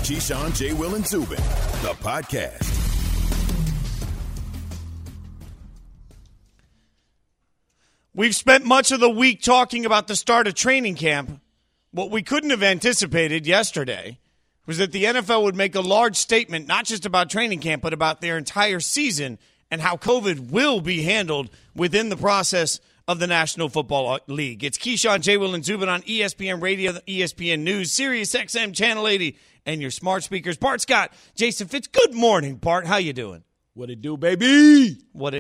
Keyshawn, J. Will, and Zubin, the podcast. We've spent much of the week talking about the start of training camp. What we couldn't have anticipated yesterday was that the NFL would make a large statement, not just about training camp, but about their entire season and how COVID will be handled within the process of the National Football League. It's Keyshawn, J. Will, and Zubin on ESPN Radio, ESPN News, Sirius XM Channel 80, and your smart speakers. Bart Scott, Jason Fitz. Good morning, Bart. How you doing? What it do, baby? What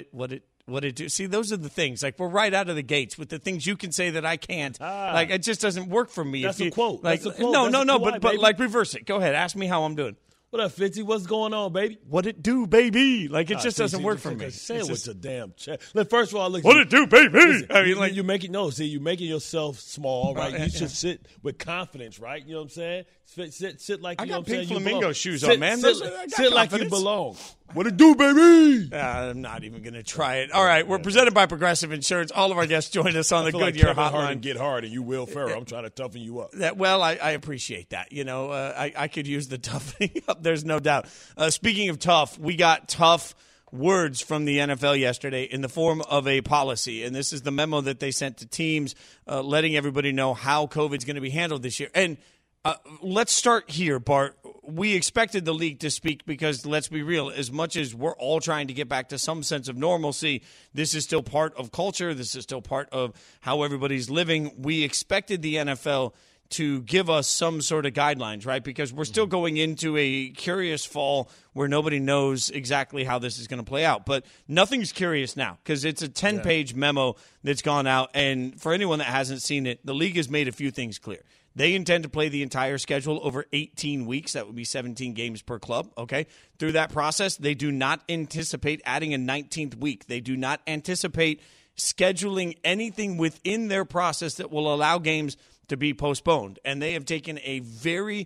it do? See, those are the things. Like, we're right out of the gates with the things you can say that I can't. Like, it just doesn't work for me. That's a quote. Like, That's a quote. No, That's but like, reverse it. Go ahead. Ask me how I'm doing. What up, Fitzy? What's going on, baby? What it do, baby? Like, it just doesn't work for me. Say it with your damn chest. Look, first of all, look. What it do, baby? Listen, I mean, like, you're making you're making yourself small, right? You should sit with confidence, right? You know what I'm saying? Sit like you know what I'm saying. I got pink flamingo shoes sit, on, man. Sit like you belong. What it do, baby? I'm not even going to try it. All right, we're presented by Progressive Insurance. All of our guests join us on the Goodyear like Hotline. Get hard, and you Will Ferrell. I'm trying to toughen you up. I appreciate that. You know, I could use the toughening up. There's no doubt. Speaking of tough, we got tough words from the NFL yesterday in the form of a policy, and this is the memo that they sent to teams letting everybody know how COVID's going to be handled this year. And let's start here, Bart. We expected the league to speak because, let's be real, as much as we're all trying to get back to some sense of normalcy, this is still part of culture. This is still part of how everybody's living. We expected the NFL to give us some sort of guidelines, right? Because we're still going into a curious fall where nobody knows exactly how this is going to play out. But nothing's curious now because it's a 10-page memo that's gone out. And for anyone that hasn't seen it, the league has made a few things clear. They intend to play the entire schedule over 18 weeks. That would be 17 games per club, okay? Through that process, they do not anticipate adding a 19th week. They do not anticipate scheduling anything within their process that will allow games to be postponed. And they have taken a very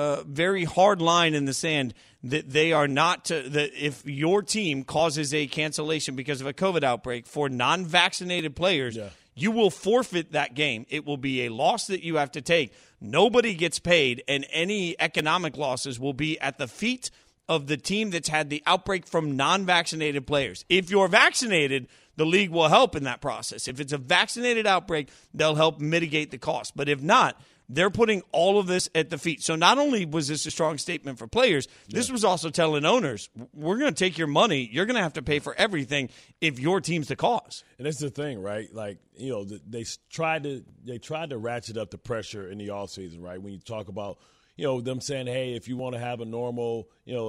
hard line in the sand that they are not to, that if your team causes a cancellation because of a COVID outbreak for non-vaccinated players, you will forfeit that game. It will be a loss that you have to take. Nobody gets paid, and any economic losses will be at the feet of the team that's had the outbreak from non-vaccinated players. If you're vaccinated, the league will help in that process. If it's a vaccinated outbreak, they'll help mitigate the cost. But if not, they're putting all of this at the feet. So not only was this a strong statement for players, this was also telling owners, we're going to take your money. You're going to have to pay for everything if your team's the cause. And that's the thing, right? Like, you know, they tried to ratchet up the pressure in the offseason, right? When you talk about, you know, them saying, hey, if you want to have a normal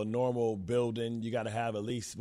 building, you got to have at least,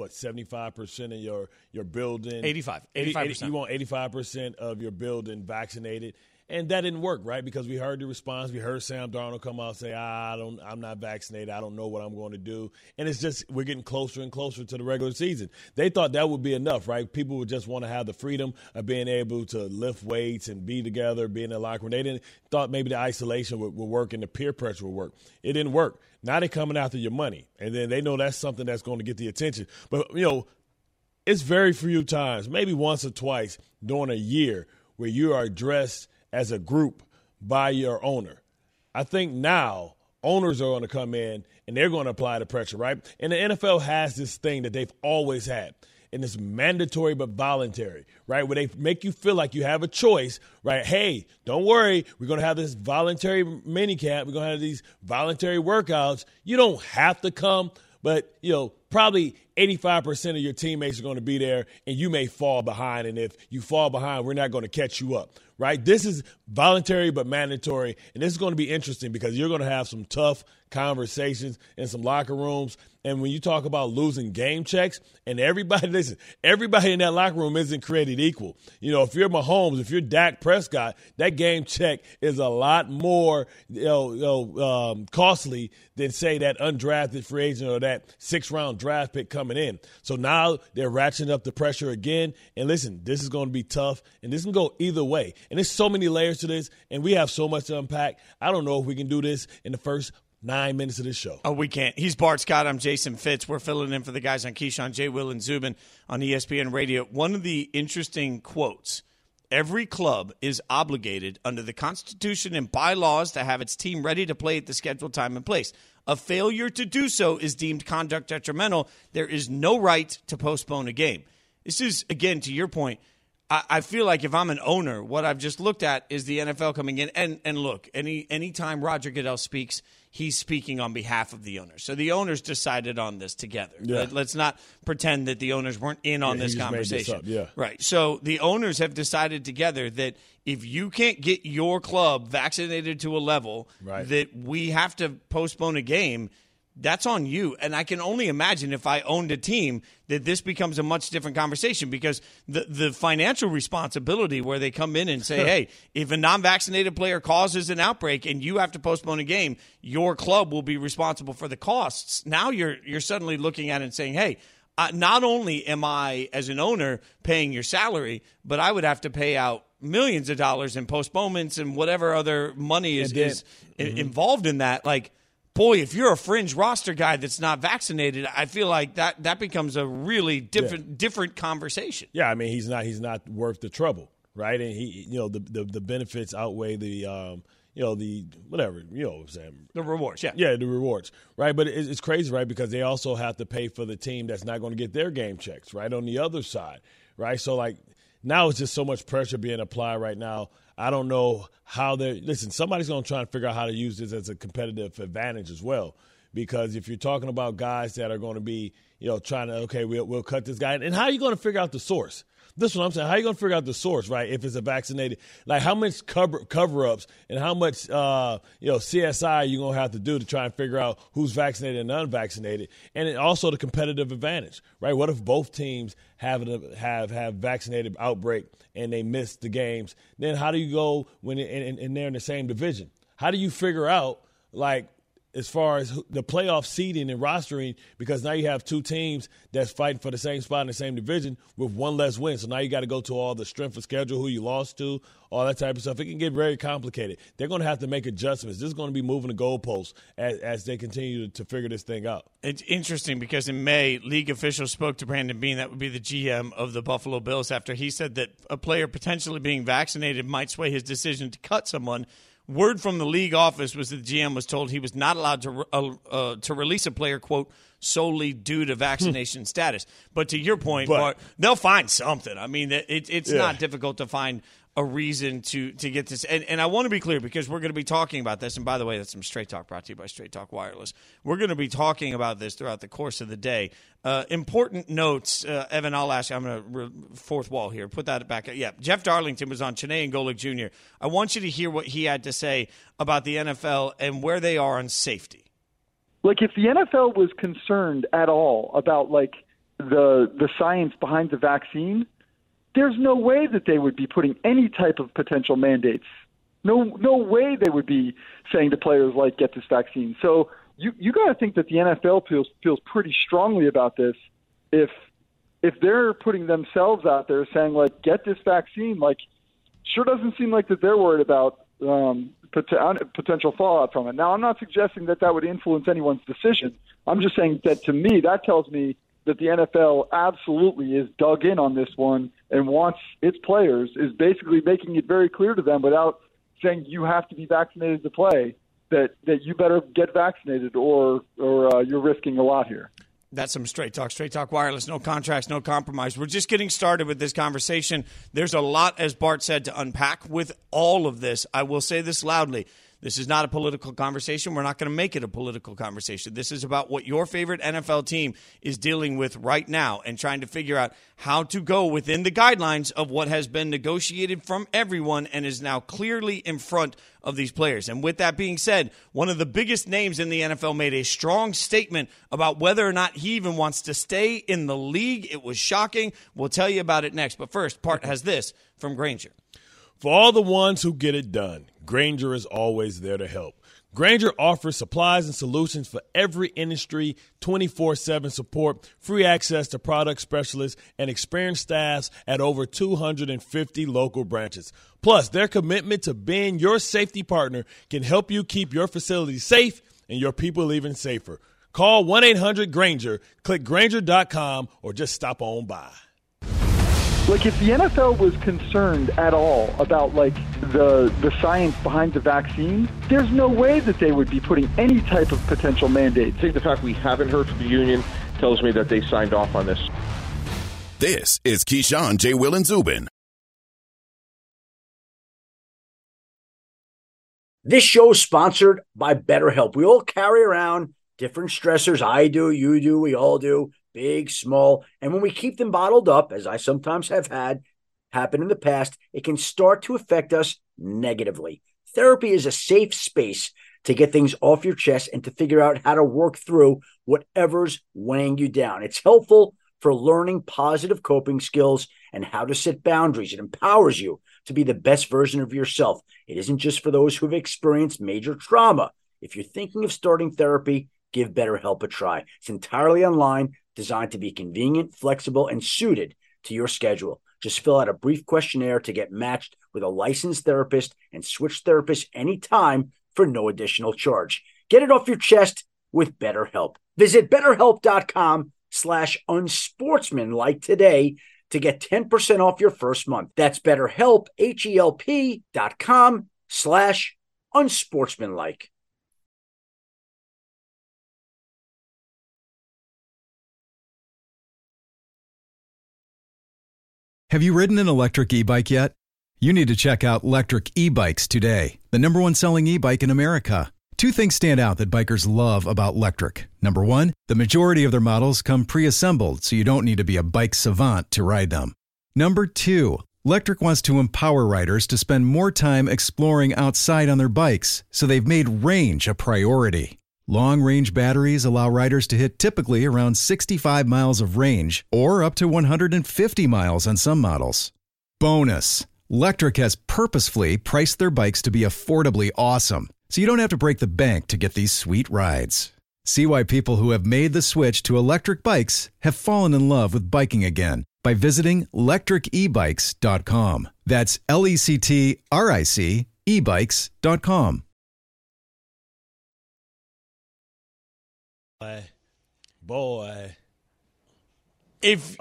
75% of your building. 85%. You want 85% of your building vaccinated. And that didn't work, right? Because we heard the response. We heard Sam Darnold come out and say, I'm not vaccinated. I don't know what I'm going to do. And it's just we're getting closer and closer to the regular season. They thought that would be enough, right? People would just want to have the freedom of being able to lift weights and be together, be in the locker room. They thought maybe the isolation would work and the peer pressure would work. It didn't work. Now they're coming after your money. And then they know that's something that's going to get the attention. But, you know, it's very few times, maybe once or twice during a year where you are addressed as a group by your owner. I think now owners are going to come in and they're going to apply the pressure, right? And the NFL has this thing that they've always had, and it's mandatory but voluntary, right? Where they make you feel like you have a choice, right? Hey, don't worry, we're going to have this voluntary minicamp. We're going to have these voluntary workouts. You don't have to come, but, you know, probably 85% of your teammates are going to be there, and you may fall behind. And if you fall behind, we're not going to catch you up, right? This is voluntary but mandatory, and this is going to be interesting because you're going to have some tough conversations in some locker rooms. And when you talk about losing game checks, and everybody in that locker room isn't created equal. You know, if you're Mahomes, if you're Dak Prescott, that game check is a lot more costly than, say, that undrafted free agent or that 6th-round draft pick coming in. So now they're ratcheting up the pressure again. And listen, this is going to be tough, and this can go either way. And there's so many layers to this, and we have so much to unpack. I don't know if we can do this in the first 9 minutes of this show. Oh, we can't. He's Bart Scott. I'm Jason Fitz. We're filling in for the guys on Keyshawn, J. Will, and Zubin on ESPN Radio. One of the interesting quotes, every club is obligated under the Constitution and bylaws to have its team ready to play at the scheduled time and place. A failure to do so is deemed conduct detrimental. There is no right to postpone a game. This is, again, to your point, I feel like if I'm an owner, what I've just looked at is the NFL coming in. And look, anytime Roger Goodell speaks, he's speaking on behalf of the owners. So the owners decided on this together. Yeah. Let's not pretend that the owners weren't in on this conversation. Right. So the owners have decided together that if you can't get your club vaccinated to a level that we have to postpone a game, that's on you. And I can only imagine if I owned a team that this becomes a much different conversation, because the financial responsibility where they come in and say, hey, if a non-vaccinated player causes an outbreak and you have to postpone a game, your club will be responsible for the costs. Now you're suddenly looking at it and saying, hey, not only am I, as an owner, paying your salary, but I would have to pay out millions of dollars in postponements and whatever other money is involved in that. Like, boy, if you're a fringe roster guy that's not vaccinated, I feel like that becomes a really different conversation. Yeah, I mean, he's not worth the trouble, right? And he, the benefits outweigh the whatever, what I'm saying. The rewards, Yeah, the rewards, right? But it's crazy, right? Because they also have to pay for the team that's not going to get their game checks, right, on the other side, right? So, like, now it's just so much pressure being applied right now. I don't know how somebody's going to try and figure out how to use this as a competitive advantage as well. Because if you're talking about guys that are going to be, trying to, we'll cut this guy. And how are you going to figure out the source? This is what I'm saying. How are you going to figure out the source, right, if it's a vaccinated? Like, how much cover-ups and how much, CSI are you going to have to do to try and figure out who's vaccinated and unvaccinated? And also the competitive advantage, right? What if both teams have vaccinated outbreak and they miss the games? Then how do you go when they're in the same division? How do you figure out, like, as far as the playoff seeding and rostering, because now you have two teams that's fighting for the same spot in the same division with one less win. So now you got to go to all the strength of schedule, who you lost to, all that type of stuff. It can get very complicated. They're going to have to make adjustments. This is going to be moving the goalposts as they continue to figure this thing out. It's interesting because in May, league officials spoke to Brandon Beane, that would be the GM of the Buffalo Bills, after he said that a player potentially being vaccinated might sway his decision to cut someone. Word from the league office was that the GM was told he was not allowed to release a player, quote, solely due to vaccination status. But to your point, Bart, they'll find something. I mean, it's not difficult to find a reason to get this. And I want to be clear, because we're going to be talking about this. And by the way, that's some Straight Talk brought to you by Straight Talk Wireless. We're going to be talking about this throughout the course of the day. Important notes, Evan, I'll ask you. I'm going to fourth wall here. Put that back. Yeah, Jeff Darlington was on Chiney and Golick Jr. I want you to hear what he had to say about the NFL and where they are on safety. Like, if the NFL was concerned at all about, like, the science behind the vaccine, there's no way that they would be putting any type of potential mandates. No way they would be saying to players, like, get this vaccine. So you got to think that the NFL feels pretty strongly about this. If they're putting themselves out there saying, like, get this vaccine, like, sure doesn't seem like that they're worried about potential fallout from it. Now, I'm not suggesting that would influence anyone's decision. I'm just saying that, to me, that tells me that the NFL absolutely is dug in on this one and wants its players, is basically making it very clear to them without saying you have to be vaccinated to play, that you better get vaccinated or you're risking a lot here. That's some Straight Talk Wireless, no contracts, no compromise. We're just getting started with this conversation. There's a lot, as Bart said, to unpack with all of this. I will say this loudly. This is not a political conversation. We're not going to make it a political conversation. This is about what your favorite NFL team is dealing with right now and trying to figure out how to go within the guidelines of what has been negotiated from everyone and is now clearly in front of these players. And with that being said, one of the biggest names in the NFL made a strong statement about whether or not he even wants to stay in the league. It was shocking. We'll tell you about it next. But first, Part has this from Grainger. For all the ones who get it done, Grainger is always there to help. Grainger offers supplies and solutions for every industry, 24/7 support, free access to product specialists, and experienced staffs at over 250 local branches. Plus, their commitment to being your safety partner can help you keep your facility safe and your people even safer. Call 1-800-GRAINGER, click Grainger.com, or just stop on by. Like, if the NFL was concerned at all about, like, the science behind the vaccine, there's no way that they would be putting any type of potential mandate. I think the fact we haven't heard from the union tells me that they signed off on this. This is Keyshawn, J. Will, and Zubin. This show is sponsored by BetterHelp. We all carry around different stressors. I do, you do, we all do, big, small. And when we keep them bottled up, as I sometimes have had happen in the past, it can start to affect us negatively. Therapy is a safe space to get things off your chest and to figure out how to work through whatever's weighing you down. It's helpful for learning positive coping skills and how to set boundaries. It empowers you to be the best version of yourself. It isn't just for those who have experienced major trauma. If you're thinking of starting therapy, give BetterHelp a try. It's entirely online, designed to be convenient, flexible, and suited to your schedule. Just fill out a brief questionnaire to get matched with a licensed therapist and switch therapists anytime for no additional charge. Get it off your chest with BetterHelp. Visit BetterHelp.com/unsportsmanlike today to get 10% off your first month. That's BetterHelp, HELP.com/unsportsmanlike. Have you ridden an electric e-bike yet? You need to check out Lectric E-Bikes today, the #1 selling e-bike in America. Two things stand out that bikers love about Lectric. Number one, the majority of their models come pre-assembled, so you don't need to be a bike savant to ride them. Number two, Lectric wants to empower riders to spend more time exploring outside on their bikes, so they've made range a priority. Long-range batteries allow riders to hit typically around 65 miles of range or up to 150 miles on some models. Bonus, Lectric has purposefully priced their bikes to be affordably awesome, so you don't have to break the bank to get these sweet rides. See why people who have made the switch to electric bikes have fallen in love with biking again by visiting lectricebikes.com. That's LECTRIC ebikes.com. Boy. If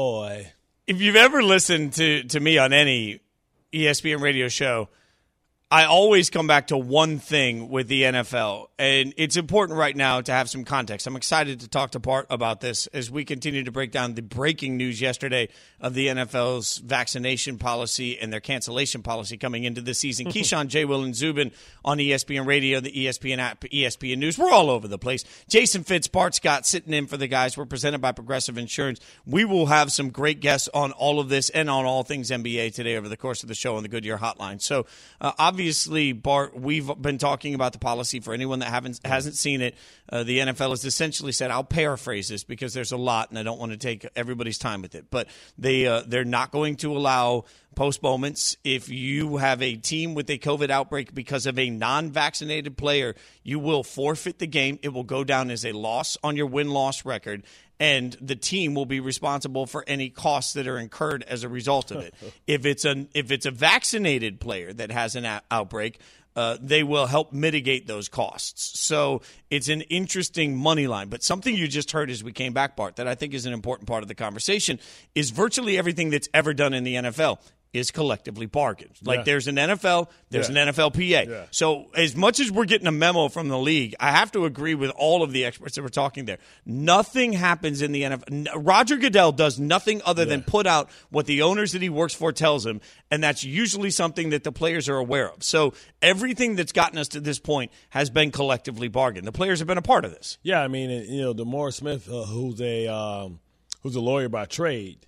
you've ever listened to me on any ESPN radio show, I always come back to one thing with the NFL, and it's important right now to have some context. I'm excited to talk to Bart about this as we continue to break down the breaking news yesterday of the NFL's vaccination policy and their cancellation policy coming into this season. Keyshawn, J. Will, and Zubin on ESPN Radio, the ESPN app, ESPN News. We're all over the place. Jason Fitz, Bart Scott sitting in for the guys. We're presented by Progressive Insurance. We will have some great guests on all of this and on all things NBA today over the course of the show on the Goodyear Hotline. So, obviously, Bart, we've been talking about the policy. For anyone that hasn't seen it, the NFL has essentially said, I'll paraphrase this because there's a lot and I don't want to take everybody's time with it, but they're not going to allow postponements. If you have a team with a COVID outbreak because of a non-vaccinated player, you will forfeit the game. It will go down as a loss on your win-loss record, and the team will be responsible for any costs that are incurred as a result of it. If it's a vaccinated player that has an outbreak, they will help mitigate those costs. So it's an interesting money line. But something you just heard as we came back, Bart, that I think is an important part of the conversation is virtually everything that's ever done in the NFL is collectively bargained. Like there's an NFL, there's an NFLPA. Yeah. So as much as we're getting a memo from the league, I have to agree with all of the experts that were talking there. Nothing happens in the NFL. Roger Goodell does nothing other than put out what the owners that he works for tells him, and that's usually something that the players are aware of. So everything that's gotten us to this point has been collectively bargained. The players have been a part of this. Yeah, I mean, DeMaurice Smith, who's a lawyer by trade,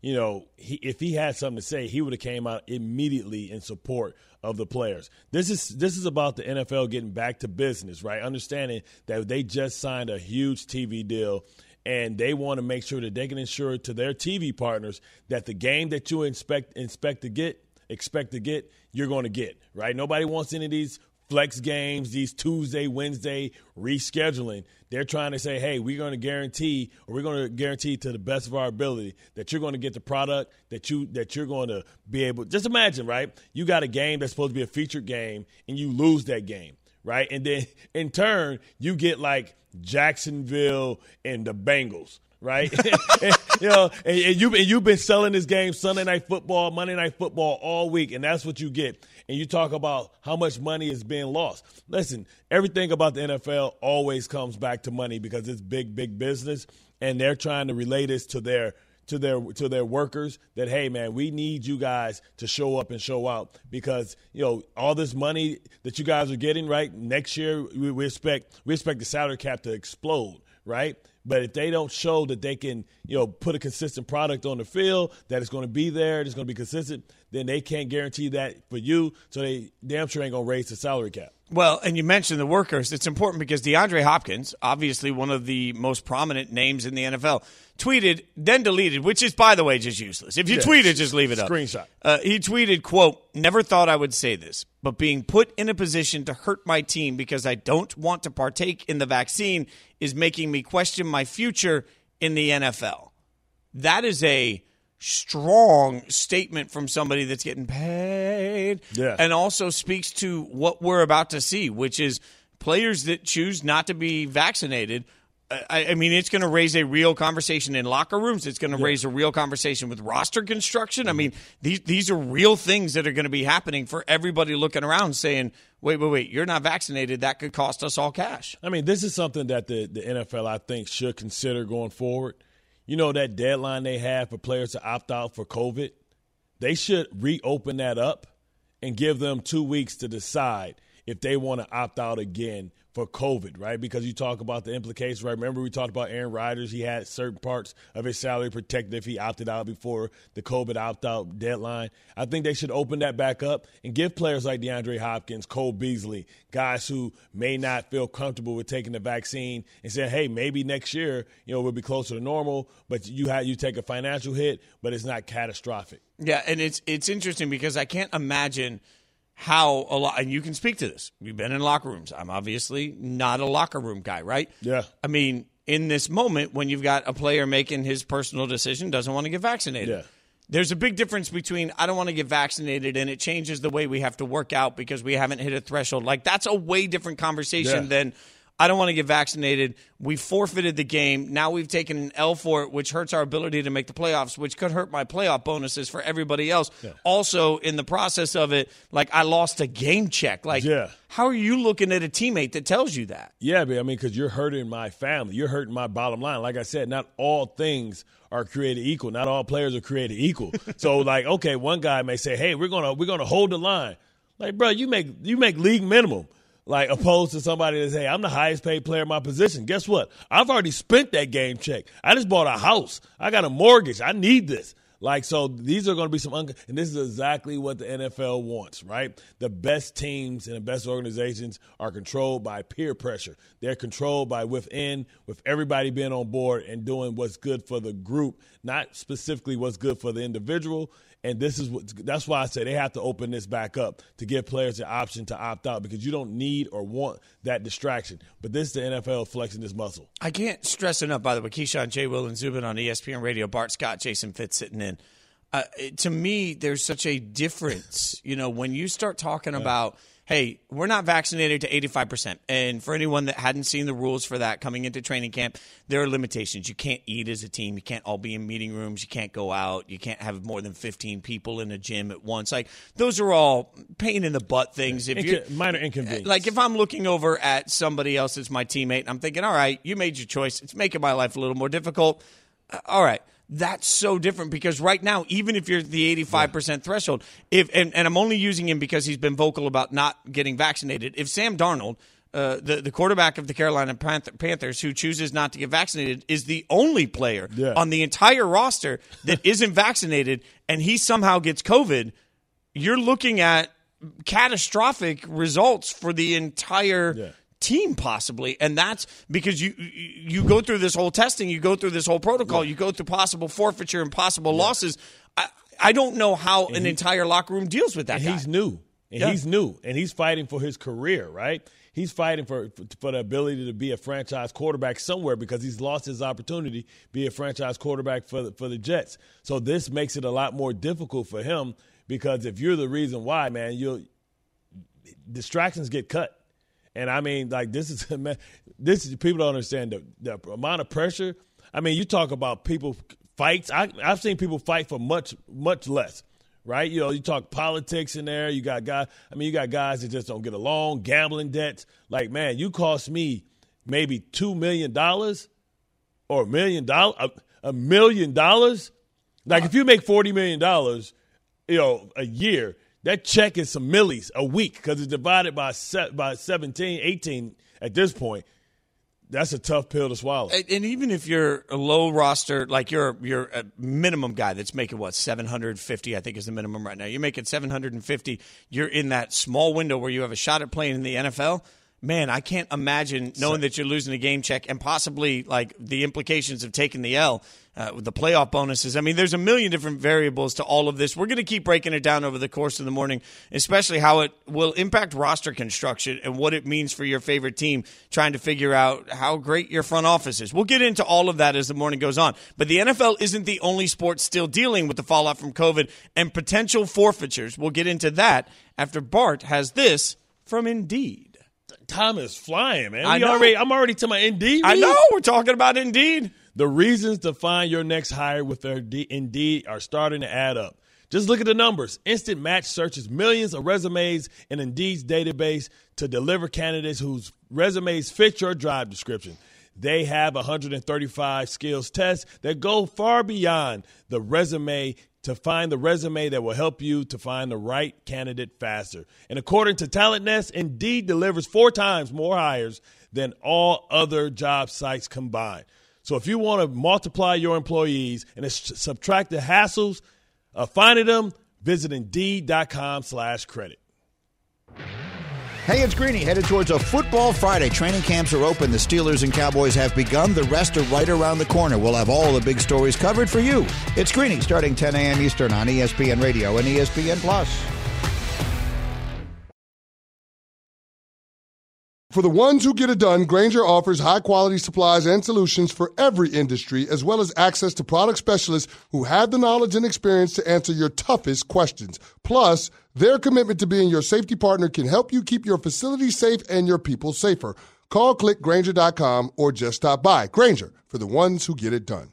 if he had something to say, he would have came out immediately in support of the players. This is about the NFL getting back to business, right? Understanding that they just signed a huge TV deal, and they want to make sure that they can ensure to their TV partners that the game that you expect to get, you're going to get, right? Nobody wants any of these flex games, these Tuesday, Wednesday rescheduling. They're trying to say, hey, we're going to guarantee to the best of our ability that you're going to get the product that you're going to be able. Just imagine, right? You got a game that's supposed to be a featured game and you lose that game, right? And then in turn, you get like Jacksonville and the Bengals, right? and you've been selling this game Sunday Night Football, Monday Night Football all week, and that's what you get. And you talk about how much money is being lost. Listen, everything about the NFL always comes back to money because it's big, big business, and they're trying to relay this to their workers that, hey, man, we need you guys to show up and show out because, all this money that you guys are getting, right, next year we expect the salary cap to explode, right? But if they don't show that they can, put a consistent product on the field, that it's going to be there, it's going to be consistent, then they can't guarantee that for you, so they damn sure ain't going to raise the salary cap. Well, and you mentioned the workers. It's important because DeAndre Hopkins, obviously one of the most prominent names in the NFL, tweeted, then deleted, which is, by the way, just useless. If you tweet it, just leave it up. Screenshot. He tweeted, quote, "Never thought I would say this, but being put in a position to hurt my team because I don't want to partake in the vaccine is making me question my future in the NFL." That is a strong statement from somebody that's getting paid, and also speaks to what we're about to see, which is players that choose not to be vaccinated. I mean, it's going to raise a real conversation in locker rooms. It's going to raise a real conversation with roster construction. I mean, these are real things that are going to be happening for everybody looking around saying, wait, you're not vaccinated. That could cost us all cash. I mean, this is something that the NFL, I think, should consider going forward. That deadline they have for players to opt out for COVID, they should reopen that up and give them 2 weeks to decide if they want to opt out again for COVID, right? Because you talk about the implications, right? Remember we talked about Aaron Rodgers. He had certain parts of his salary protected if he opted out before the COVID opt-out deadline. I think they should open that back up and give players like DeAndre Hopkins, Cole Beasley, guys who may not feel comfortable with taking the vaccine and say, hey, maybe next year, we'll be closer to normal, but you take a financial hit, but it's not catastrophic. Yeah, and it's interesting because I can't imagine how a lot, and you can speak to this. We've been in locker rooms. I'm obviously not a locker room guy, right? Yeah. I mean, in this moment, when you've got a player making his personal decision, doesn't want to get vaccinated. There's a big difference between I don't want to get vaccinated and it changes the way we have to work out because we haven't hit a threshold. Like, that's a way different conversation than I don't want to get vaccinated. We forfeited the game. Now we've taken an L for it, which hurts our ability to make the playoffs, which could hurt my playoff bonuses for everybody else. Also, in the process of it, like, I lost a game check. Like, how are you looking at a teammate that tells you that? Yeah, but I mean, because you're hurting my family. You're hurting my bottom line. Like I said, not all things are created equal. Not all players are created equal. So, like, okay, one guy may say, hey, we're gonna hold the line. Like, bro, you make league minimum. Like, opposed to somebody that's, hey, I'm the highest paid player in my position. Guess what? I've already spent that game check. I just bought a house. I got a mortgage. I need this. Like, so these are going to be and this is exactly what the NFL wants, right? The best teams and the best organizations are controlled by peer pressure. They're controlled by with everybody being on board and doing what's good for the group, not specifically what's good for the individual. And that's why I say they have to open this back up to give players the option to opt out because you don't need or want that distraction. But this is the NFL flexing this muscle. I can't stress enough, by the way, Keyshawn, J. Will, and Zubin on ESPN Radio, Bart Scott, Jason Fitz sitting in. To me, there's such a difference, when you start talking about, hey, we're not vaccinated to 85%. And for anyone that hadn't seen the rules for that coming into training camp, there are limitations. You can't eat as a team. You can't all be in meeting rooms. You can't go out. You can't have more than 15 people in a gym at once. Like, those are all pain in the butt things. Minor inconvenience. Like, if I'm looking over at somebody else as my teammate, and I'm thinking, all right, you made your choice. It's making my life a little more difficult. All right. That's so different because right now, even if you're at the 85% threshold, and I'm only using him because he's been vocal about not getting vaccinated. If Sam Darnold, the quarterback of the Carolina Panthers, who chooses not to get vaccinated, is the only player on the entire roster that isn't vaccinated, and he somehow gets COVID, you're looking at catastrophic results for the entire team possibly, and that's because you go through this whole testing, you go through this whole protocol, you go through possible forfeiture and possible losses. I don't know how an entire locker room deals with that guy. He's new, and he's fighting for his career, right? He's fighting for the ability to be a franchise quarterback somewhere because he's lost his opportunity to be a franchise quarterback for the Jets. So this makes it a lot more difficult for him because if you're the reason why, man, distractions get cut. And I mean, like, this is people don't understand the amount of pressure I mean, you talk about people fights. I've seen people fight for much, much less, right? You know, you talk politics in there. You got guys that just don't get along, gambling debts. Like, man, you cost me maybe $2 million or $1 million, $1 million. Like, if you make $40 million, you know, a year, that check is some millies a week because it's divided by 17, 18 at this point. That's a tough pill to swallow. And even if you're a low roster, like you're a minimum guy that's making, what, $750, I think is the minimum right now. You're making $750. You're in that small window where you have a shot at playing in the NFL. Man, I can't imagine knowing that you're losing a game check and possibly like the implications of taking the L with the playoff bonuses. I mean, there's a million different variables to all of this. We're going to keep breaking it down over the course of the morning, especially how it will impact roster construction and what it means for your favorite team, trying to figure out how great your front office is. We'll get into all of that as the morning goes on. But the NFL isn't the only sport still dealing with the fallout from COVID and potential forfeitures. We'll get into that after Bart has this from Indeed. Time is flying, man. I'm already to my Indeed. I know. We're talking about Indeed. The reasons to find your next hire with their Indeed are starting to add up. Just look at the numbers. Instant Match searches millions of resumes in Indeed's database to deliver candidates whose resumes fit your job description. They have 135 skills tests that go far beyond the resume to find the resume that will help you to find the right candidate faster. And according to Talent Nest, Indeed delivers 4 times more hires than all other job sites combined. So if you want to multiply your employees and subtract the hassles of finding them, visit Indeed.com/credit. Hey, it's Greeny, headed towards a football Friday. Training camps are open. The Steelers and Cowboys have begun. The rest are right around the corner. We'll have all the big stories covered for you. It's Greeny, starting 10 a.m. Eastern on ESPN Radio and ESPN+. For the ones who get it done, Grainger offers high-quality supplies and solutions for every industry, as well as access to product specialists who have the knowledge and experience to answer your toughest questions. Plus, their commitment to being your safety partner can help you keep your facility safe and your people safer. Call, click Grainger.com, or just stop by. Grainger, for the ones who get it done.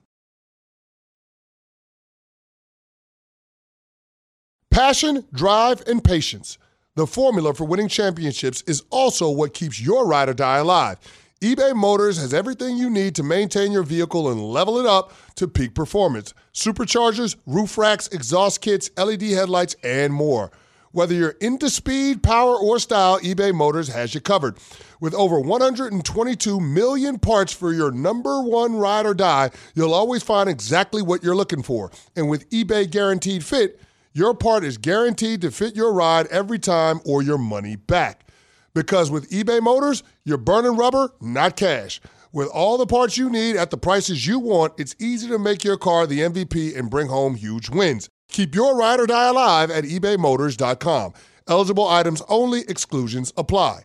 Passion, drive, and patience. The formula for winning championships is also what keeps your ride or die alive. eBay Motors has everything you need to maintain your vehicle and level it up to peak performance. Superchargers, roof racks, exhaust kits, LED headlights, and more. Whether you're into speed, power, or style, eBay Motors has you covered. With over 122 million parts for your number one ride or die, you'll always find exactly what you're looking for. And with eBay Guaranteed Fit, your part is guaranteed to fit your ride every time or your money back. Because with eBay Motors, you're burning rubber, not cash. With all the parts you need at the prices you want, it's easy to make your car the MVP and bring home huge wins. Keep your ride or die alive at ebaymotors.com. Eligible items only. Exclusions apply.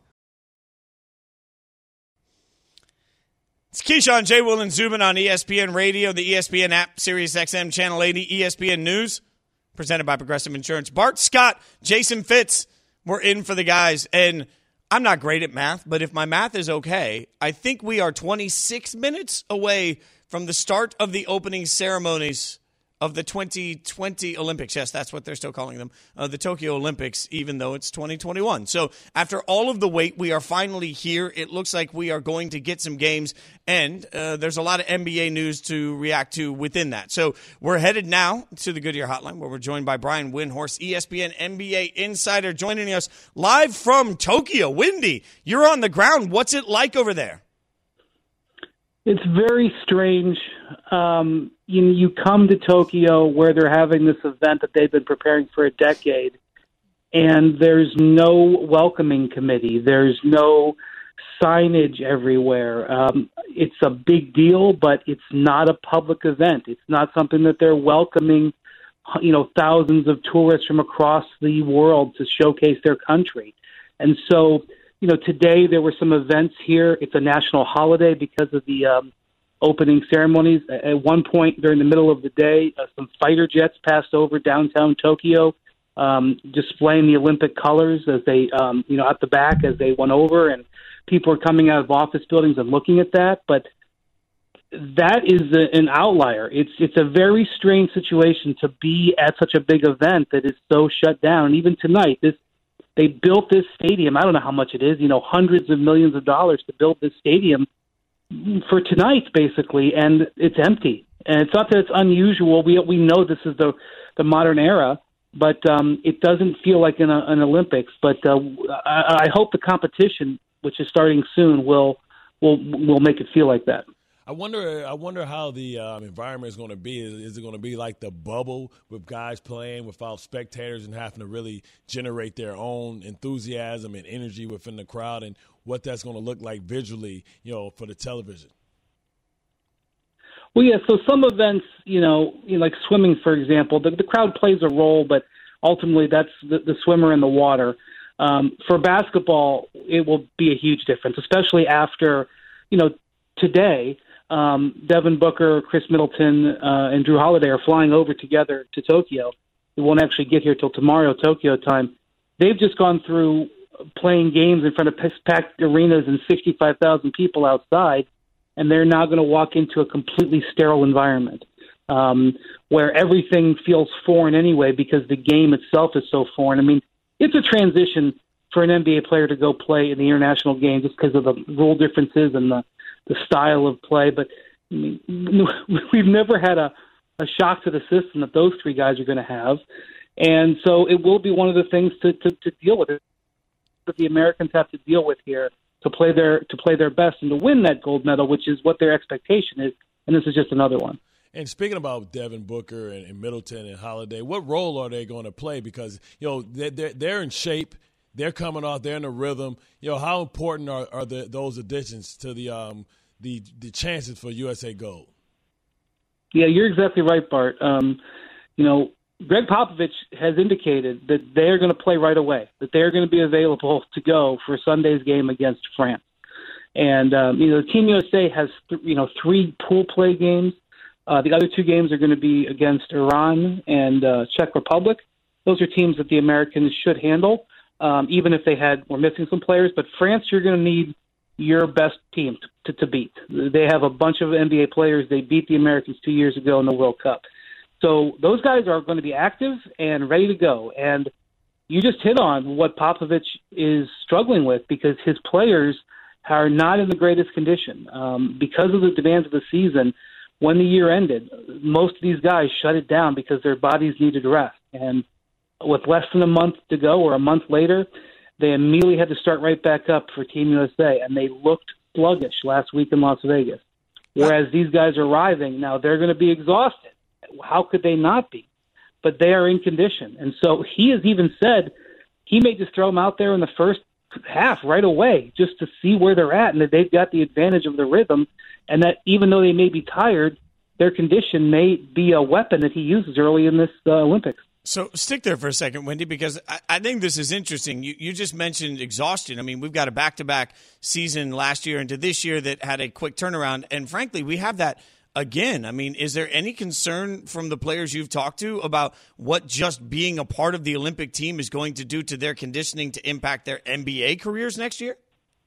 It's Keyshawn, J. Will, and Zubin on ESPN Radio, the ESPN app, Sirius XM, Channel 80, ESPN News, presented by Progressive Insurance. Bart Scott, Jason Fitz, we're in for the guys. And I'm not great at math, but if my math is okay, I think we are 26 minutes away from the start of the opening ceremonies of the 2020 Olympics. Yes, that's what they're still calling them, the Tokyo Olympics, even though it's 2021. So after all of the wait, we are finally here. It looks like we are going to get some games, and there's a lot of NBA news to react to within that. So we're headed now to the Goodyear Hotline, where we're joined by Brian Windhorst, ESPN NBA insider, joining us live from Tokyo. Windy, you're on the ground. What's it like over there? It's very strange. You come to Tokyo where they're having this event that they've been preparing for a decade, and there's no welcoming committee. There's no signage everywhere. It's a big deal, but it's not a public event. It's not something that they're welcoming, thousands of tourists from across the world to showcase their country. And so, today there were some events here. It's a national holiday because of the opening ceremonies. At one point during the middle of the day, some fighter jets passed over downtown Tokyo, displaying the Olympic colors as they, at the back as they went over, and people are coming out of office buildings and looking at that. But that is an outlier. It's a very strange situation to be at such a big event that is so shut down. Even tonight, they built this stadium. I don't know how much it is, hundreds of millions of dollars to build this stadium for tonight, basically, and it's empty. And it's not that it's unusual. We know this is the modern era, but it doesn't feel like an Olympics. But I hope the competition, which is starting soon, will make it feel like that. I wonder how the environment is going to be. Is it going to be like the bubble with guys playing without spectators and having to really generate their own enthusiasm and energy within the crowd, and what that's going to look like visually, for the television? Well, yeah. So some events, like swimming, for example, the crowd plays a role, but ultimately that's the swimmer in the water. For basketball, it will be a huge difference, especially after, today. Devin Booker, Chris Middleton, and Drew Holiday are flying over together to Tokyo. They won't actually get here till tomorrow, Tokyo time. They've just gone through playing games in front of packed arenas and 65,000 people outside, and they're now going to walk into a completely sterile environment where everything feels foreign anyway because the game itself is so foreign. I mean, it's a transition for an NBA player to go play in the international game just because of the rule differences and the style of play, but I mean, we've never had a shock to the system that those three guys are going to have, and so it will be one of the things to deal with, that the Americans have to deal with here to play their best and to win that gold medal, which is what their expectation is, and this is just another one. And speaking about Devin Booker and Middleton and Holiday, what role are they going to play? Because they're in shape. They're coming off. They're in the rhythm. How important are those additions to the chances for USA gold? Yeah, you're exactly right, Bart. Greg Popovich has indicated that they're going to play right away, that they're going to be available to go for Sunday's game against France. And Team USA has three pool play games. The other two games are going to be against Iran and Czech Republic. Those are teams that the Americans should handle. Even if were missing some players. But France, you're going to need your best team to beat. They have a bunch of NBA players. They beat the Americans 2 years ago in the World Cup. So those guys are going to be active and ready to go. And you just hit on what Popovich is struggling with, because his players are not in the greatest condition. Because of the demands of the season, when the year ended, most of these guys shut it down because their bodies needed rest. And with less than a month to go, or a month later, they immediately had to start right back up for Team USA, and they looked sluggish last week in Las Vegas. Whereas these guys are arriving, now they're going to be exhausted. How could they not be? But they are in condition. And so he has even said he may just throw them out there in the first half right away just to see where they're at, and that they've got the advantage of the rhythm, and that even though they may be tired, their condition may be a weapon that he uses early in this Olympics. So stick there for a second, Wendy, because I think this is interesting. You just mentioned exhaustion. I mean, we've got a back-to-back season last year into this year that had a quick turnaround, and frankly, we have that again. I mean, is there any concern from the players you've talked to about what just being a part of the Olympic team is going to do to their conditioning to impact their NBA careers next year?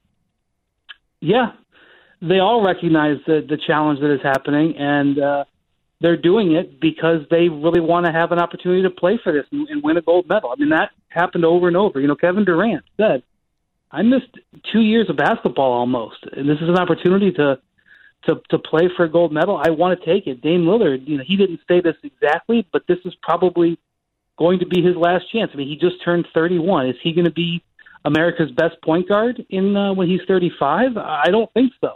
Yeah, they all recognize the challenge that is happening, and they're doing it because they really want to have an opportunity to play for this and win a gold medal. I mean, that happened over and over. Kevin Durant said, I missed 2 years of basketball almost, and this is an opportunity to play for a gold medal. I want to take it. Dame Lillard, he didn't say this exactly, but this is probably going to be his last chance. I mean, he just turned 31. Is he going to be America's best point guard when he's 35? I don't think so.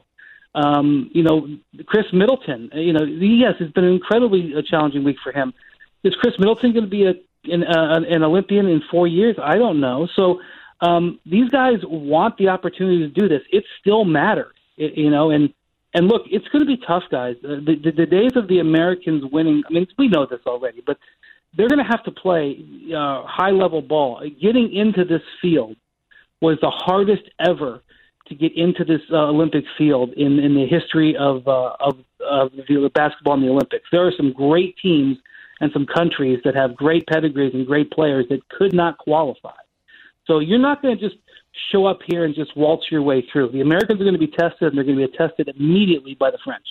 Chris Middleton, yes, it's been an incredibly challenging week for him. Is Chris Middleton going to be an Olympian in 4 years? I don't know. So these guys want the opportunity to do this. It still matters, and look, it's going to be tough, guys. The days of the Americans winning, I mean, we know this already, but they're going to have to play high-level ball. Getting into this field was the hardest ever to get into this Olympic field in the history of the basketball in the Olympics. There are some great teams and some countries that have great pedigrees and great players that could not qualify. So you're not going to just show up here and just waltz your way through. The Americans are going to be tested, and they're going to be tested immediately by the French.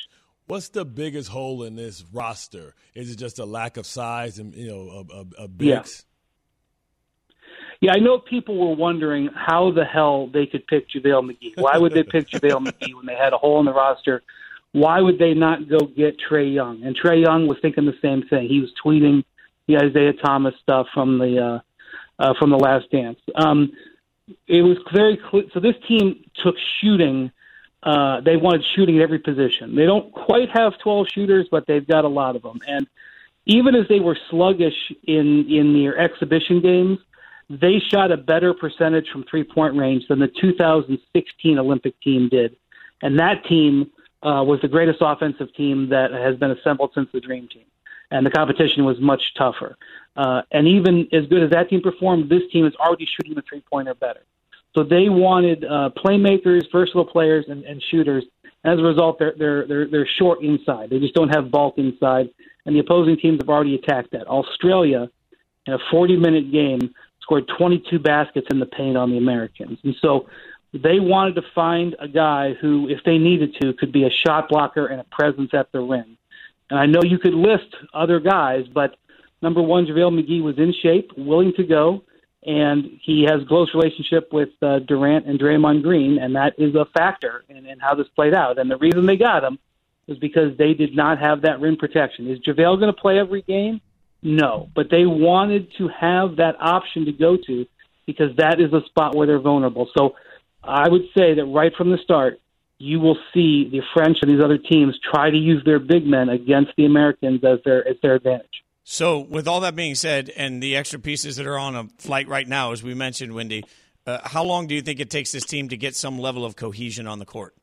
What's the biggest hole in this roster? Is it just a lack of size and a bigs? Yeah, I know people were wondering how the hell they could pick JaVale McGee. Why would they pick JaVale McGee when they had a hole in the roster? Why would they not go get Trae Young? And Trae Young was thinking the same thing. He was tweeting the Isaiah Thomas stuff from the Last Dance. It was very clear. So this team took shooting. They wanted shooting at every position. They don't quite have 12 shooters, but they've got a lot of them. And even as they were sluggish in their exhibition games, they shot a better percentage from three-point range than the 2016 Olympic team did. And that team was the greatest offensive team that has been assembled since the Dream Team. And the competition was much tougher. And even as good as that team performed, this team is already shooting the three-pointer better. So they wanted playmakers, versatile players, and shooters. As a result, they're short inside. They just don't have bulk inside. And the opposing teams have already attacked that. Australia, in a 40-minute game, scored 22 baskets in the paint on the Americans. And so they wanted to find a guy who, if they needed to, could be a shot blocker and a presence at the rim. And I know you could list other guys, but number one, JaVale McGee was in shape, willing to go, and he has a close relationship with Durant and Draymond Green, and that is a factor in how this played out. And the reason they got him is because they did not have that rim protection. Is JaVale going to play every game? No, but they wanted to have that option to go to because that is a spot where they're vulnerable. So I would say that right from the start, you will see the French and these other teams try to use their big men against the Americans as their advantage. So with all that being said and the extra pieces that are on a flight right now, as we mentioned, Wendy, how long do you think it takes this team to get some level of cohesion on the court?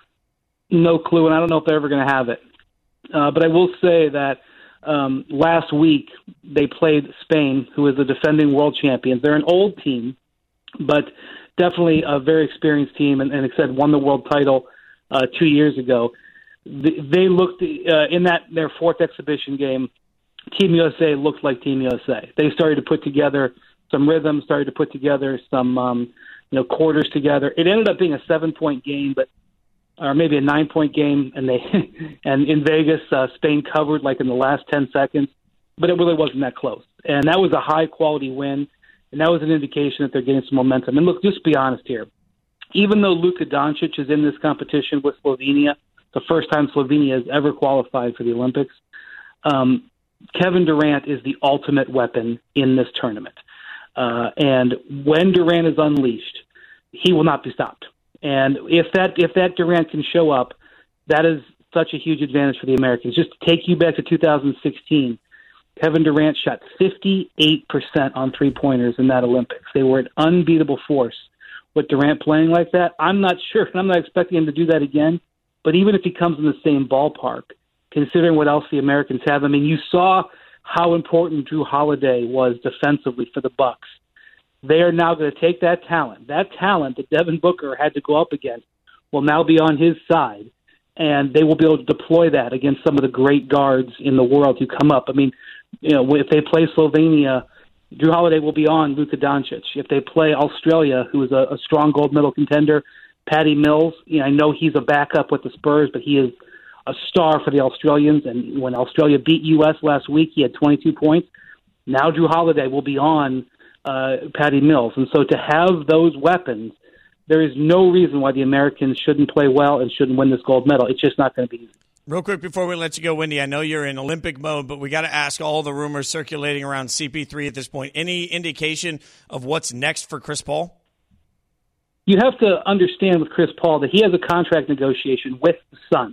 No clue, and I don't know if they're ever going to have it. But I will say that last week they played Spain, who is the defending world champions. They're an old team, but definitely a very experienced team, and like I said, won the world title 2 years ago. They looked in their fourth exhibition game. Team USA looked like Team USA. They started to put together some rhythm, started to put together some quarters together. It ended up being a 7-point game, or maybe a 9-point game, and in Vegas, Spain covered like in the last 10 seconds, but it really wasn't that close. And that was a high-quality win, and that was an indication that they're getting some momentum. And look, just be honest here. Even though Luka Doncic is in this competition with Slovenia, the first time Slovenia has ever qualified for the Olympics, Kevin Durant is the ultimate weapon in this tournament. And when Durant is unleashed, he will not be stopped. And if that Durant can show up, that is such a huge advantage for the Americans. Just to take you back to 2016, Kevin Durant shot 58% on three-pointers in that Olympics. They were an unbeatable force. With Durant playing like that, I'm not sure, and I'm not expecting him to do that again, but even if he comes in the same ballpark, considering what else the Americans have, I mean, you saw how important Drew Holiday was defensively for the Bucks. They are now going to take that talent that Devin Booker had to go up against will now be on his side, and they will be able to deploy that against some of the great guards in the world who come up. I mean, if they play Slovenia, Drew Holiday will be on Luka Doncic. If they play Australia, who is a strong gold medal contender, Patty Mills, I know he's a backup with the Spurs, but he is a star for the Australians. And when Australia beat U.S. last week, he had 22 points. Now Drew Holiday will be on Patty Mills. And so to have those weapons, there is no reason why the Americans shouldn't play well and shouldn't win this gold medal. It's just not going to be easy. Real quick before we let you go, Wendy, I know you're in Olympic mode, but we got to ask all the rumors circulating around CP3 at this point. Any indication of what's next for Chris Paul? You have to understand with Chris Paul that he has a contract negotiation with the Suns.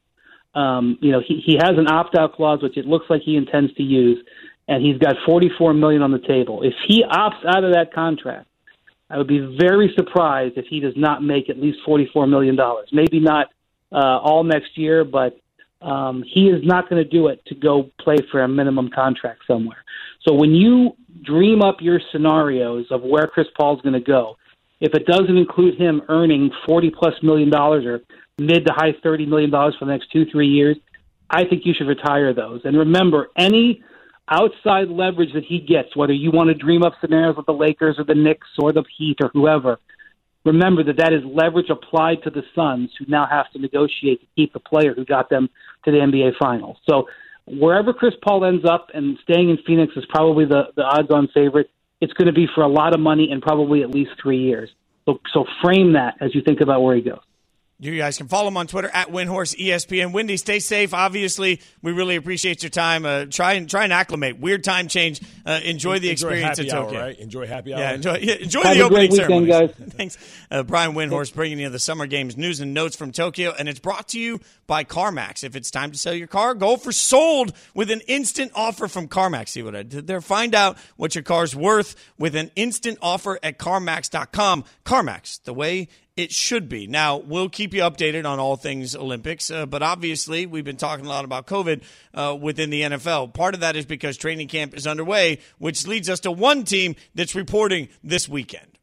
He has an opt-out clause, which it looks like he intends to use, and he's got $44 million on the table. If he opts out of that contract, I would be very surprised if he does not make at least $44 million. Maybe not all next year, but he is not going to do it to go play for a minimum contract somewhere. So when you dream up your scenarios of where Chris Paul's going to go, if it doesn't include him earning $40+ million or mid to high $30 million for the next 2-3 years, I think you should retire those. And remember, any outside leverage that he gets, whether you want to dream up scenarios with the Lakers or the Knicks or the Heat or whoever, remember that is leverage applied to the Suns, who now have to negotiate to keep the player who got them to the NBA Finals. So wherever Chris Paul ends up, and staying in Phoenix is probably the odds-on favorite, it's going to be for a lot of money and probably at least 3 years. So frame that as you think about where he goes. You guys can follow him on Twitter at Windhorse ESPN. Wendy, stay safe. Obviously, we really appreciate your time. Try and acclimate. Weird time change. Enjoy the experience in Tokyo. Hour, right? Enjoy happy hour. Yeah, enjoy the opening ceremony. Guys. Thanks, Brian Windhorse, bringing you the Summer Games news and notes from Tokyo, and it's brought to you by CarMax. If it's time to sell your car, go for sold with an instant offer from CarMax. See what I did there? Find out what your car's worth with an instant offer at CarMax.com. CarMax, the way it should be. Now, we'll keep you updated on all things Olympics, but obviously we've been talking a lot about COVID within the NFL. Part of that is because training camp is underway, which leads us to one team that's reporting this weekend.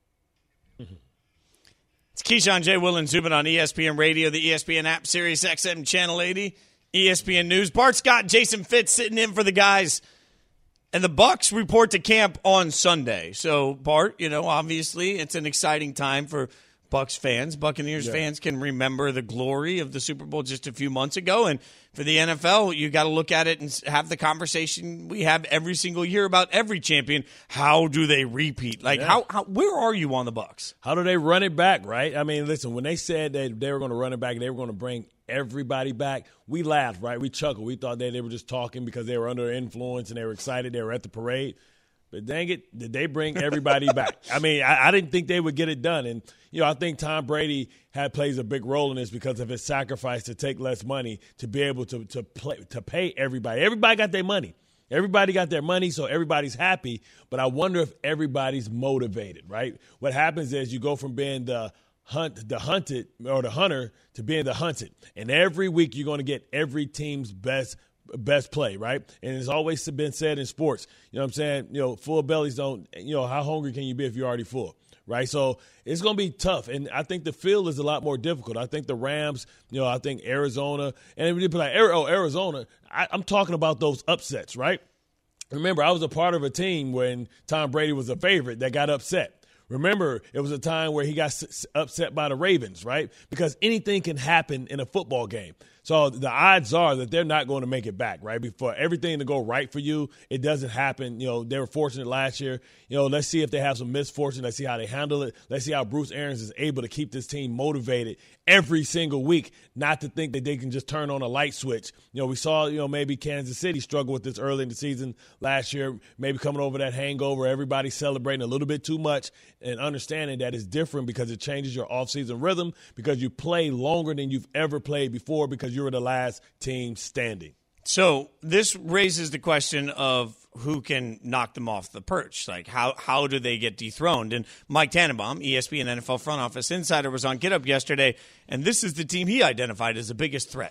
It's Keyshawn, J. Will, and Zubin on ESPN Radio, the ESPN app, Sirius XM Channel 80, ESPN News. Bart Scott, Jason Fitz sitting in for the guys. And the Bucs report to camp on Sunday. So, Bart, obviously it's an exciting time for Bucs fans. Buccaneers fans can remember the glory of the Super Bowl just a few months ago. And for the NFL, you got to look at it and have the conversation we have every single year about every champion. How do they repeat? How where are you on the Bucs? How do they run it back, right? I mean, listen, when they said that they were going to run it back, they were going to bring everybody back, we laughed, right? We chuckled. We thought that they were just talking because they were under influence and they were excited. They were at the parade. But dang it, did they bring everybody back? I mean, I didn't think they would get it done. And, I think Tom Brady plays a big role in this because of his sacrifice to take less money to be able to pay everybody. Everybody got their money. Everybody got their money, so everybody's happy. But I wonder if everybody's motivated, right? What happens is you go from being the hunted or the hunter to being the hunted. And every week you're going to get every team's best play, right? And it's always been said in sports, you know what I'm saying? Full bellies don't, how hungry can you be if you're already full, right? So it's going to be tough. And I think the field is a lot more difficult. I think the Rams, I think Arizona, and people be like, Arizona, I'm talking about those upsets, right? Remember, I was a part of a team when Tom Brady was a favorite that got upset. Remember, it was a time where he got upset by the Ravens, right? Because anything can happen in a football game. So the odds are that they're not going to make it back, right? For everything to go right for you, it doesn't happen. They were fortunate last year. Let's see if they have some misfortune. Let's see how they handle it. Let's see how Bruce Arians is able to keep this team motivated every single week, not to think that they can just turn on a light switch. We saw, maybe Kansas City struggle with this early in the season last year, maybe coming over that hangover, everybody celebrating a little bit too much and understanding that it's different because it changes your offseason rhythm because you play longer than you've ever played before because you were the last team standing. So this raises the question of who can knock them off the perch. Like, how do they get dethroned? And Mike Tannenbaum, ESPN NFL front office insider, was on Get Up yesterday, and this is the team he identified as the biggest threat.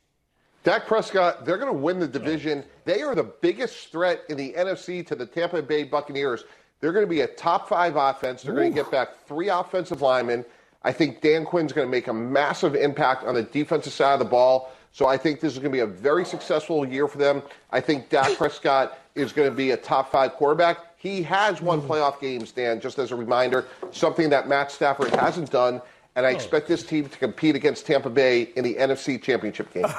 Dak Prescott, they're going to win the division. They are the biggest threat in the NFC to the Tampa Bay Buccaneers. They're going to be a top 5 offense. They're going to get back 3 offensive linemen. I think Dan Quinn's going to make a massive impact on the defensive side of the ball. So I think this is going to be a very successful year for them. I think Dak Prescott is going to be a top 5 quarterback. He has won playoff games, Dan, just as a reminder, something that Matt Stafford hasn't done. And I expect this team to compete against Tampa Bay in the NFC Championship game.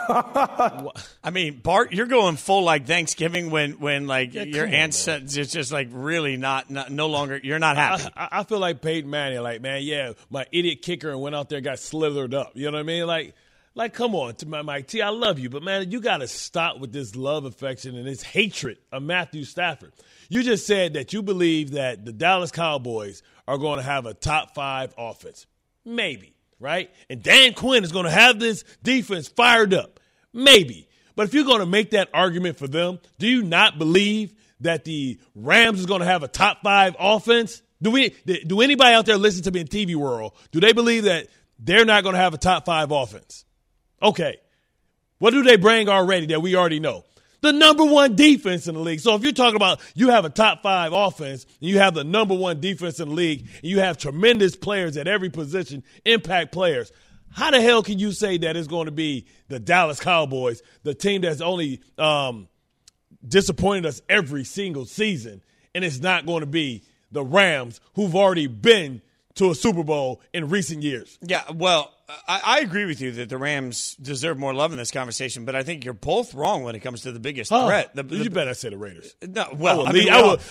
I mean, Bart, you're going full like Thanksgiving when your aunt said it's just like really no longer, you're not happy. I feel like Peyton Manning, my idiot kicker and went out there, got slithered up. You know what I mean? Like, come on, Mike T, I love you, but, man, you got to stop with this love, affection, and this hatred of Matthew Stafford. You just said that you believe that the Dallas Cowboys are going to have a top 5 offense. Maybe, right? And Dan Quinn is going to have this defense fired up. Maybe. But if you're going to make that argument for them, do you not believe that the Rams is going to have a top 5 offense? Do anybody out there listen to me in TV world, do they believe that they're not going to have a top 5 offense? Okay. What do they bring already that we already know? The number 1 defense in the league. So if you're talking about you have a top 5 offense, and you have the number 1 defense in the league, and you have tremendous players at every position, impact players, how the hell can you say that it's going to be the Dallas Cowboys, the team that's only disappointed us every single season, and it's not going to be the Rams, who've already been to a Super Bowl in recent years. Yeah, well, I agree with you that the Rams deserve more love in this conversation, but I think you're both wrong when it comes to the biggest threat. You better say the Raiders. No, well, I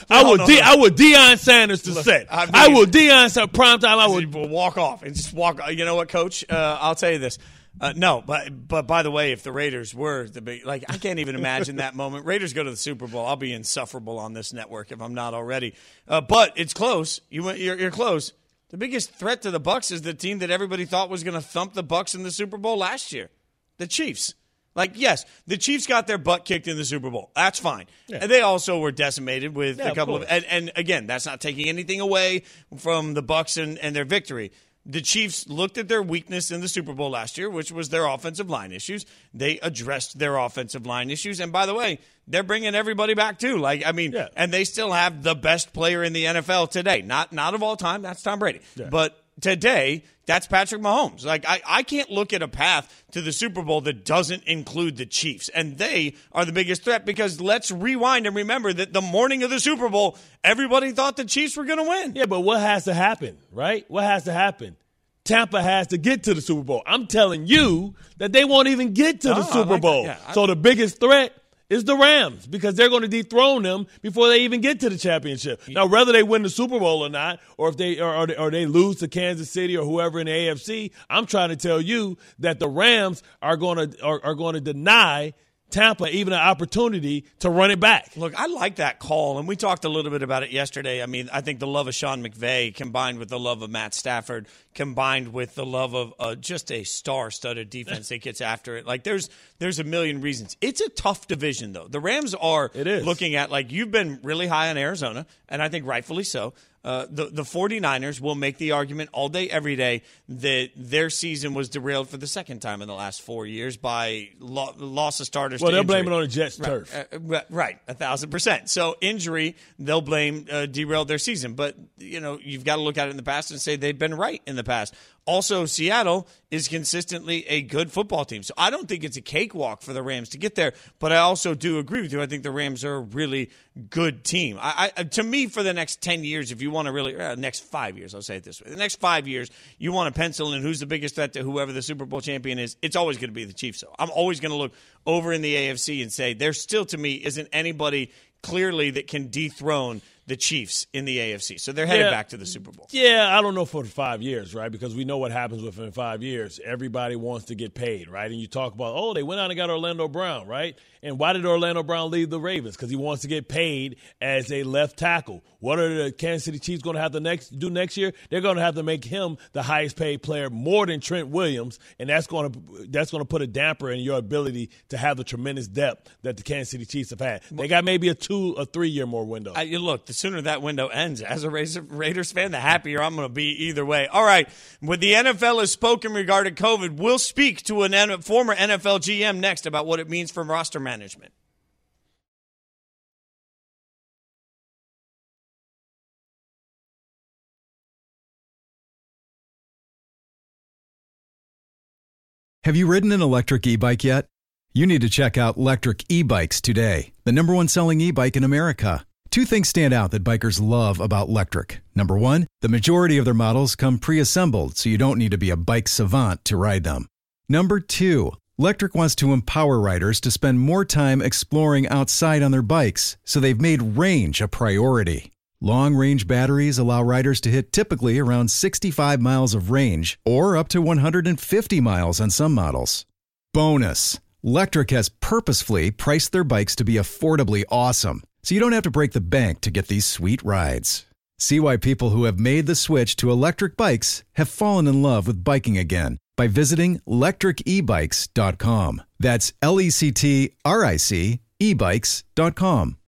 would Deion Sanders to set. I will Deion Sanders primetime. I would walk off and just walk. You know what, Coach? I'll tell you this. No, but by the way, if the Raiders were the big, I can't even imagine that moment. Raiders go to the Super Bowl. I'll be insufferable on this network if I'm not already. But it's close. You're close. The biggest threat to the Bucs is the team that everybody thought was going to thump the Bucs in the Super Bowl last year, the Chiefs. Yes, the Chiefs got their butt kicked in the Super Bowl. That's fine. Yeah. And they also were decimated with a couple of and again, that's not taking anything away from the Bucs and their victory. The Chiefs looked at their weakness in the Super Bowl last year, which was their offensive line issues. They addressed their offensive line issues. And by the way, they're bringing everybody back too. And they still have the best player in the NFL today. Not of all time. That's Tom Brady. Yeah. But today, that's Patrick Mahomes. I can't look at a path to the Super Bowl that doesn't include the Chiefs. And they are the biggest threat because let's rewind and remember that the morning of the Super Bowl, everybody thought the Chiefs were going to win. Yeah, but what has to happen, right? What has to happen? Tampa has to get to the Super Bowl. I'm telling you that they won't even get to the Super Bowl. So the biggest threat is the Rams because they're going to dethrone them before they even get to the championship. Now, whether they win the Super Bowl or not, or if they lose to Kansas City or whoever in the AFC, I'm trying to tell you that the Rams are going to deny Tampa even an opportunity to run it back. Look, I like that call, and we talked a little bit about it yesterday. I mean, I think the love of Sean McVay combined with the love of Matt Stafford combined with the love of just a star-studded defense that gets after it. There's a million reasons. It's a tough division, though. The Rams are looking at, you've been really high on Arizona, and I think rightfully so. The 49ers will make the argument all day, every day that their season was derailed for the second time in the last 4 years by loss of starters. Well, they'll blame it on the Jets' turf. Right, 1,000%. So injury, they'll blame derailed their season. But, you've got to look at it in the past and say they've been right in the past. Also, Seattle is consistently a good football team. So I don't think it's a cakewalk for the Rams to get there, but I also do agree with you. I think the Rams are a really good team. To me, for the next 10 years, if you want to really next 5 years, I'll say it this way. The next 5 years, you want to pencil in who's the biggest threat to whoever the Super Bowl champion is, it's always going to be the Chiefs. So I'm always going to look over in the AFC and say there still, to me, isn't anybody clearly that can dethrone the Chiefs in the AFC. So they're headed back to the Super Bowl. Yeah, I don't know for 5 years, right? Because we know what happens within 5 years. Everybody wants to get paid, right? And you talk about, they went out and got Orlando Brown, right? And why did Orlando Brown leave the Ravens? Because he wants to get paid as a left tackle. What are the Kansas City Chiefs going to have to do next year? They're going to have to make him the highest paid player, more than Trent Williams, and that's going to put a damper in your ability to have the tremendous depth that the Kansas City Chiefs have had. They got maybe a 2 or 3 year more window. Look, the sooner that window ends, as a Raiders fan, the happier I'm going to be either way. All right, when the NFL has spoken regarding COVID, we'll speak to a former NFL GM next about what it means for roster management. Have you ridden an electric e-bike yet? You need to check out Lectric E-Bikes today, the #1 selling e-bike in America. 2 things stand out that bikers love about Lectric. Number 1, the majority of their models come pre-assembled, so you don't need to be a bike savant to ride them. Number 2, Lectric wants to empower riders to spend more time exploring outside on their bikes, so they've made range a priority. Long-range batteries allow riders to hit typically around 65 miles of range, or up to 150 miles on some models. Bonus, Lectric has purposefully priced their bikes to be affordably awesome, so you don't have to break the bank to get these sweet rides. See why people who have made the switch to electric bikes have fallen in love with biking again by visiting lectricebikes.com. That's LECTRIC ebikes.com.